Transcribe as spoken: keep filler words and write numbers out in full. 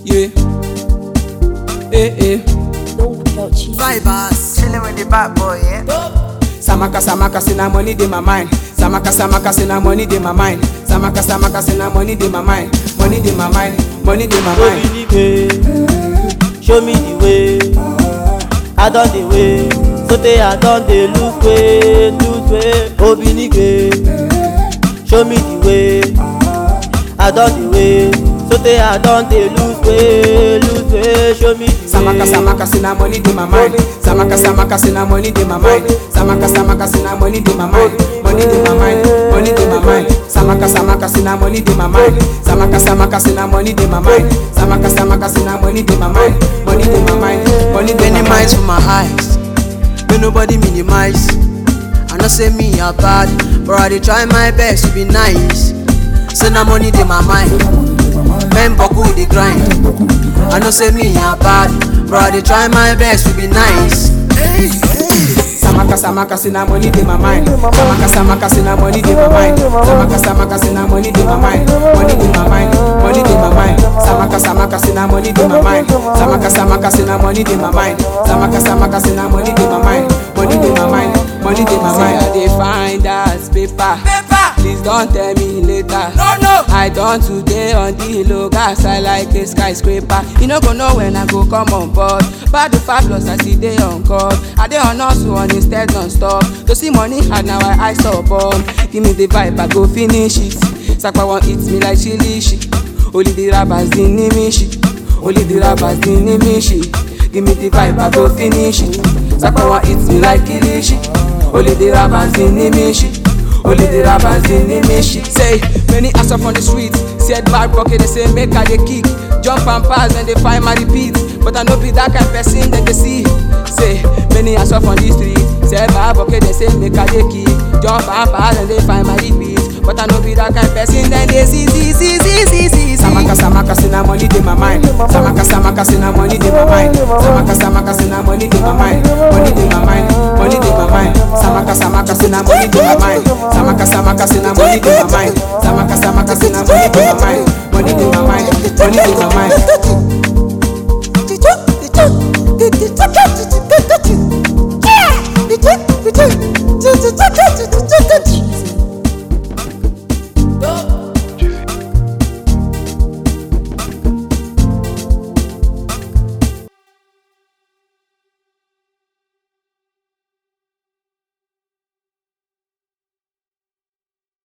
Yeah. Eh eh. Vibers, chilling with the bad boy, yeah. Samaka samaka say na money dey my mind. Samaka samaka say na money dey my mind. Samaka samaka say na money dey my mind. Money dey my mind. Money dey my mind. Show me the way. I don the way. So they I don dey lose weight, lose weight. Obinike. Show me the way. I don the way. So they I don dey lose weight, lose weight. Show me the way. Samaka samaka say na money dey my mind. Samaka samaka say na money dey my mind. Samaka samaka say na money dey my mind. Money dey my mind. Money dey my mind. Samaka samaka say na money dey my mind. Samaka samaka say na money dey my mind. Samaka samaka say na money dey my mind. Money dey my mind. Money dey my Many mind. minds for my eyes, may nobody minimize. I know say me a bad, but I dey try my best to be nice. Say na money dey my mind, men buckle the grind. I know say me a bad, but I dey try my best to be nice. Samaka samaka say na money dey my mind. Samaka samaka say na money dey my mind. Samaka samaka say na money dey my mind. Money dey my mind. Money dey my mind. Samaka samaka say na money dey my mind. Samaka samaka say na money dey my mind. Samaka samaka say na money dey my mind. Money dey my mind. Money dey my mind. I dey find that paper. Please don't tell me later. No, no. I done today on the low gas. I like a skyscraper. You no go know when I go come on board. Bad the fabulous I see they on call. I dey on hustle on instead non-stop. To see money hard now I I stop on. Give me the vibe I go finish it. Sakwa won't eat me like chili shit. Only the rappers didn't me shit. Only the rappers didn't me shit. Give me the vibe I go finish it. Sakwa won't eat me like chili shit. Only the rappers didn't me shit. Only the rappers in the mission. Say, many ass up on the street. Said bad bucket, they say make her they kick. Jump and pass and they find my repeat. But I know be that kind of person that they see. Say, many ass up on the street. Said bad bucket, they say make her they kick. Jump and pass and they find my repeat. But I know be that kind of person that they see, see, see, see, see, see. Samaka samaka say na money dey my mind. Samaka samaka say na money dey my mind. Samaka samaka say na money dey my mind. Money dey my mind. Money dey my mind. Samaka samaka say na money dey my mind. Samaka samaka say na money dey my mind. Samaka samaka say na money dey my mind. Money dey my mind. Money dey my mind.